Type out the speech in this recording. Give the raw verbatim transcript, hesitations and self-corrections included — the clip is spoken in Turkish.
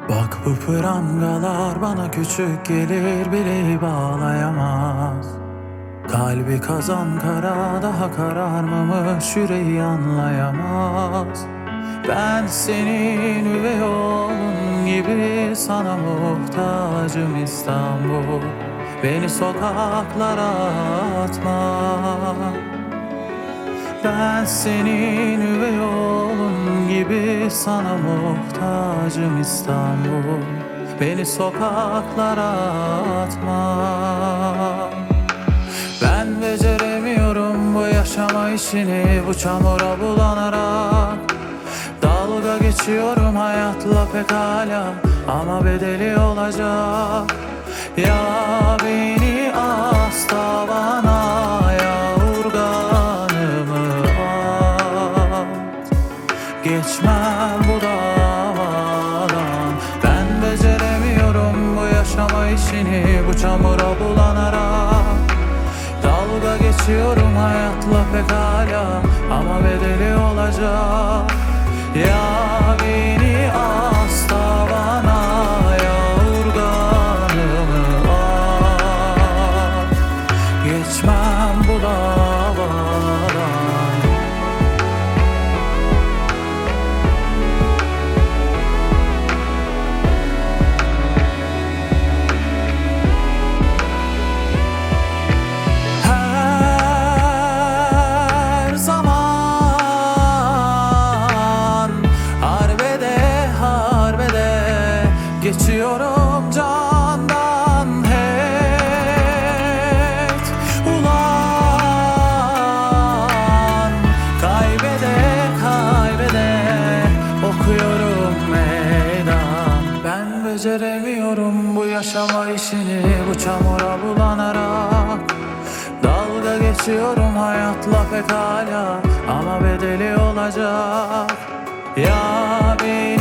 Bak bu prangalar bana küçük gelir, bileği bağlayamaz. Kalbi kazan kara, daha kararmamış yüreği anlayamaz. Ben senin üvey oğlun gibi sana muhtacım İstanbul. Beni sokaklara atma. Ben senin üvey oğlun gibi sana muhtacım İstanbul. Beni sokaklara atma. Ben beceremiyorum bu yaşama işini, bu çamura bulanarak. Dalga geçiyorum hayatla pekala, ama bedeli olacak. Ya beni as tavana, ya urganımı at. Geçmem bu davadan. Ben beceremiyorum bu yaşama işini, bu çamura bulanarak. Dalga geçiyorum hayatla pekala, ama bedeli olacak. Ya beni as tavana, ya urganımı at. Geçmem bu davadan. Her zaman harbede harbede geçiyorum candan het. Ulan kaybede kaybede okuyorum meydan. Ben beceremiyorum bu yaşama işini, bu çamura bulanarak. Dalga geçiyorum hayatla pekala, ama bedeli olacak. Ya beni